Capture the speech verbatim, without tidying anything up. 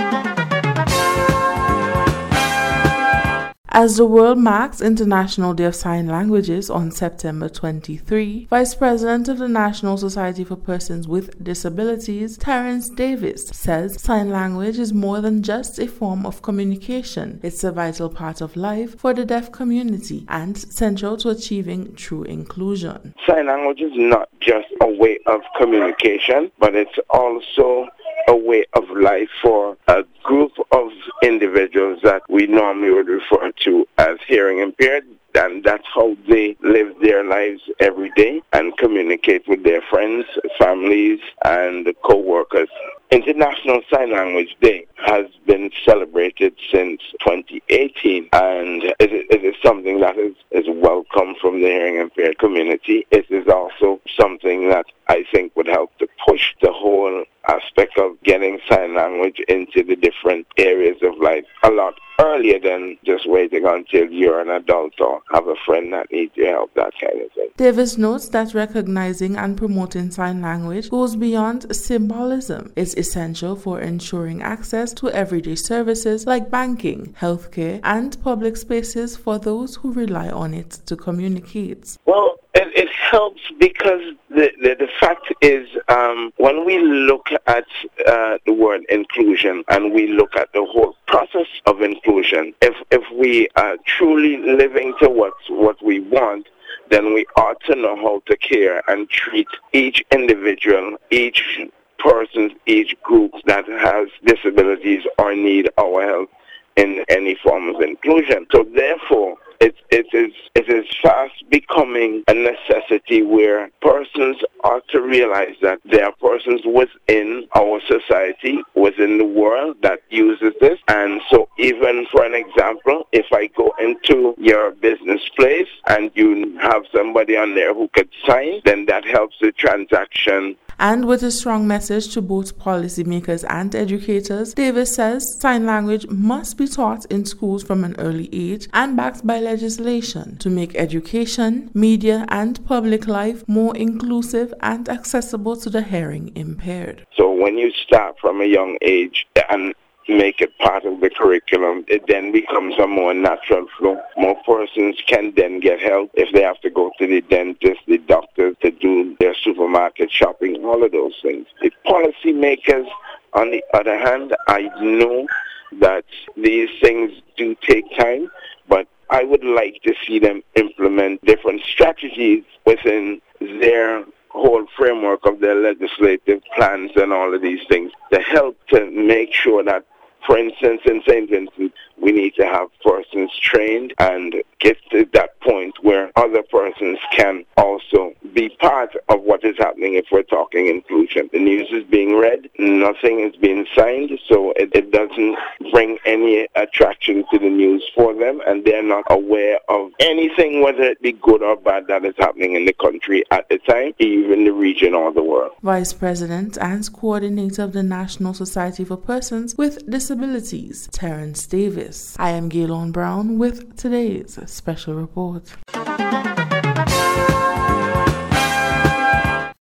As the world marks International Day of Sign Languages on September twenty-third, Vice President of the National Society for Persons with Disabilities, Terence Davis, says sign language is more than just a form of communication. It's a vital part of life for the deaf community and central to achieving true inclusion. Sign language is not just a way of communication, but it's also a way of life for a group of individuals that we normally would refer to as hearing impaired, and that's how they live their lives every day and communicate with their friends, families, and co-workers. International Sign Language Day has been celebrated since twenty eighteen, and it, it is something that is, is welcome from the hearing impaired community. It is also something that I think would help to push the whole aspect of getting sign language into the different areas of life a lot earlier than just waiting until you're an adult or have a friend that needs your help, that kind of thing. Davis notes that recognizing and promoting sign language goes beyond symbolism. It's essential for ensuring access to everyday services like banking, healthcare, and public spaces for those who rely on it to communicate. Well, it, it helps because the, the, the fact is um, when we look at uh, the word inclusion and we look at the whole process of inclusion, if if we are truly living to what, what we want, then we ought to know how to care and treat each individual, each person, each group that has disabilities or need our help in any form of inclusion. So therefore, It, it is it is fast becoming a necessity where persons ought to realize that there are persons within our society, within the world, that uses this. And so even for an example, if I go into your business place and you have somebody on there who could sign, then that helps the transaction. And with a strong message to both policymakers and educators, Davis says sign language must be taught in schools from an early age and backed by legislation to make education, media, and public life more inclusive and accessible to the hearing impaired. So when you start from a young age and make it part of the curriculum, it then becomes a more natural flow. More persons can then get help if they have to go to the dentist, the doctor, to do their supermarket shopping, all of those things. The policymakers, on the other hand, I know that these things do take time, but I would like to see them implement different strategies within their whole framework of their legislative plans and all of these things to help to make sure that, for instance, in Saint Vincent, we need to have persons trained and get to that point where other persons can also be part of what is happening if we're talking inclusion. The news is being read, nothing is being signed, so it, it doesn't bring any attraction to the news for them, and they're not aware of anything, whether it be good or bad, that is happening in the country at the time, even the region or the world. Vice President and Coordinator of the National Society for Persons with Disabilities, Terence Davis. I am Gaylon Brown with today's special report.